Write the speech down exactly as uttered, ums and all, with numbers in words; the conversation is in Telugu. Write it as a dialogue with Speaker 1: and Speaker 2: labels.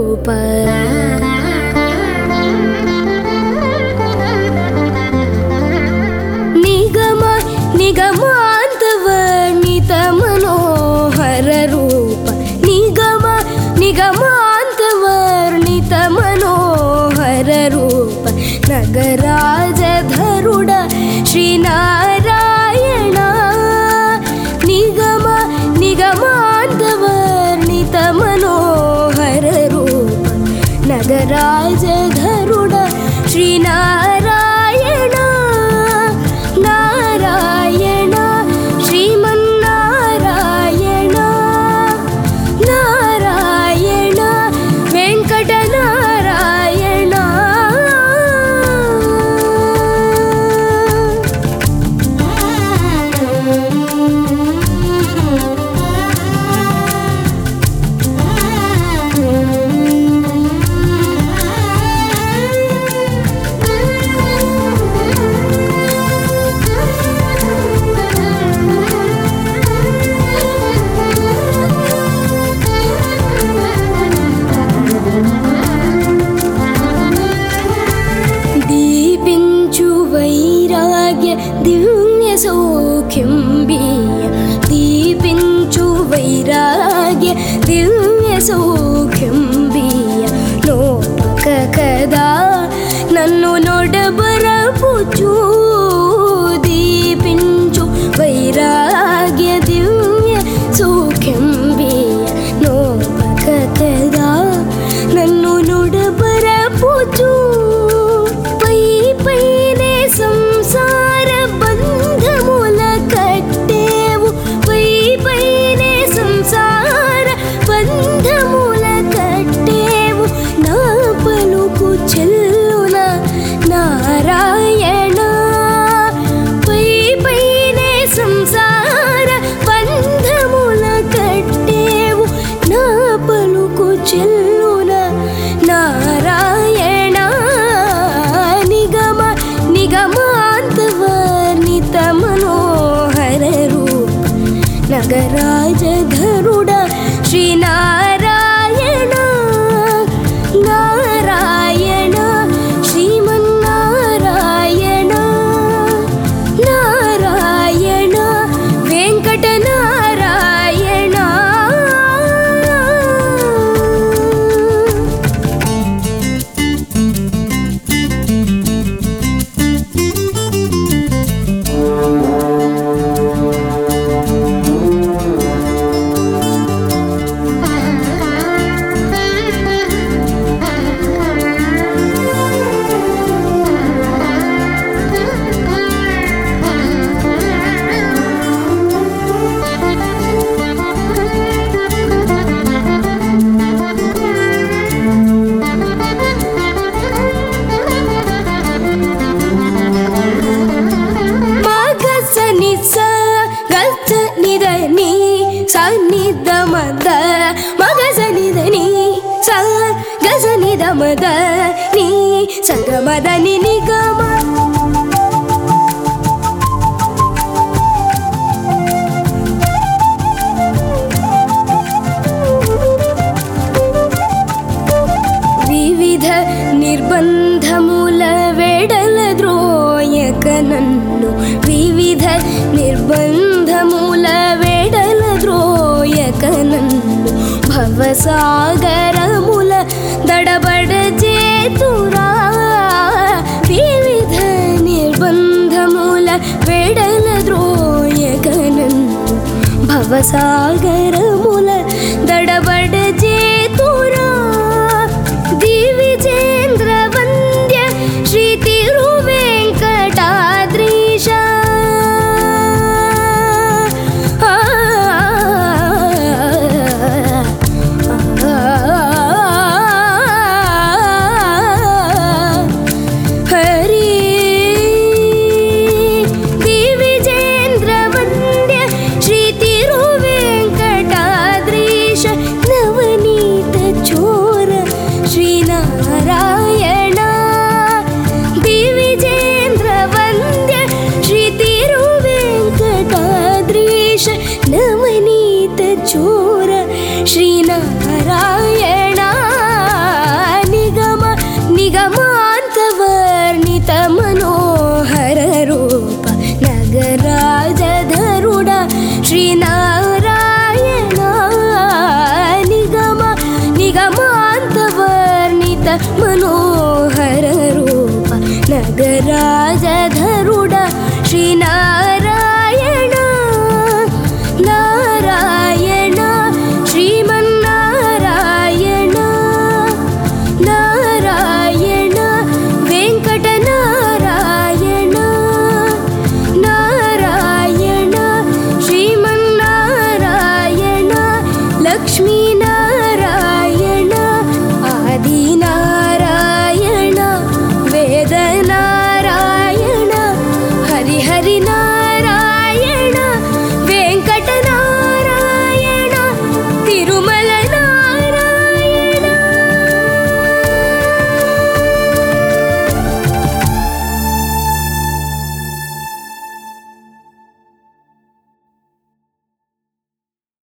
Speaker 1: ರೂಪ ನಿಗಮ ನಿಗಮಾಂತವರ್ಣಿತ ಮನೋಹರ ರೂಪ ನಿಗಮ ನಿಗಮಾಂತವರ್ಣಿತ ಮನೋಹರ ರೂಪ ನಗರಾಜಧರುಡ ಶ್ರೀನಾರಾಯಣ ನಿಗಮ ನಿಗಮಾಂತವರ್ಣಿತ ಮನೋಹರ ರೂಪ ನಗರಾಜಧರುಡ ಶ್ರೀನಾರಾಯಣ ನಾರಾಯಣ ಶ್ರೀಮನ್ನಾರಾಯಣ ನಾರಾಯಣ ವೆಂಕಟನಾರಾಯಣ ದಿವ್ಯ ಸೌಖ್ಯಂ ಬೀಯ ದೀಪಿಂಚು ವೈರಾಗ್ಯ ದಿವ್ಯ ಸೌಖ್ಯಂ ಬೀಯ ನೋಪಕ ಕದಾ నన్ను నొడబర పుచ్చు దీపించు వైరాగ్య దివ్య సౌఖ్యం బీయ నోపక కదా నన్ను నొడబర పుచ్చు పై పైనే సంసార బంధముల కట్టేవు పై పైనే సంసార బంధముల కట్టేవు నా పలుకు చెల్లున నారాయణ పై పైనే సంసార బంధముల కట్టేవు నా పలుకు చెల్లున నారాయణ నిగమ నిగమాంతవర్ణిత మనోహర రూప నగరాజధరుడ శ్రీనారాయణ నారాయణ శ్రీమన్నారాయణ నారాయణ వెంకటనారాయణ మద నీ సగమదని నిగమ వివిధ నిర్బంధముల వెడల ద్రోయక నన్ను వివిధ నిర్బంధముల వెడల ద్రోయక నన్ను భవసాగరముల దడబడ చేతురా వివిధ నిర్బంధముల వెడల ద్రోయక నన్ను భవసాగరముల దడబడ చేతురా దివిజేంద్ర వంద్య శ్రీ తిరువెంకటాద్రీశ నవనీత చోర శ్రీనారాయణ శ్రీనారాయణ